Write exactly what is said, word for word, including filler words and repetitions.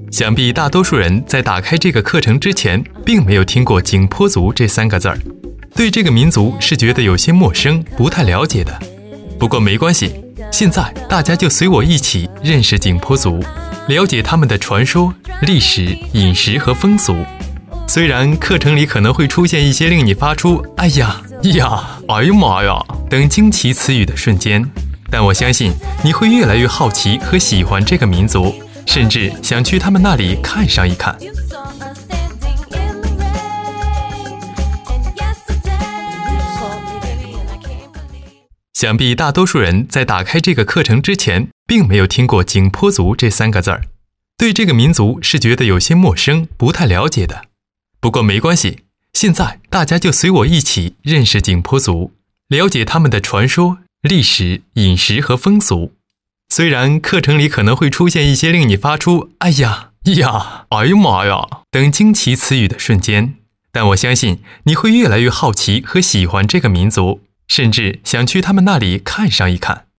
想必大多数人在打开这个课程之前，并没有听过景颇族这三个字儿，对这个民族是觉得有些陌生，不太了解的。不过没关系，现在大家就随我一起认识景颇族，了解他们的传说、历史、饮食和风俗。虽然课程里可能会出现一些令你发出“哎呀、呀、哎呀妈呀”等惊奇词语的瞬间，但我相信你会越来越好奇和喜欢这个民族，甚至想去他们那里看上一看。想必大多数人在打开这个课程之前，并没有听过景颇族这三个字儿，对这个民族是觉得有些陌生，不太了解的。不过没关系，现在大家就随我一起认识景颇族，了解他们的传说、历史、饮食和风俗。虽然课程里可能会出现一些令你发出“哎呀、呀、哎呀妈呀”等惊奇词语的瞬间，但我相信你会越来越好奇和喜欢这个民族，甚至想去他们那里看上一看。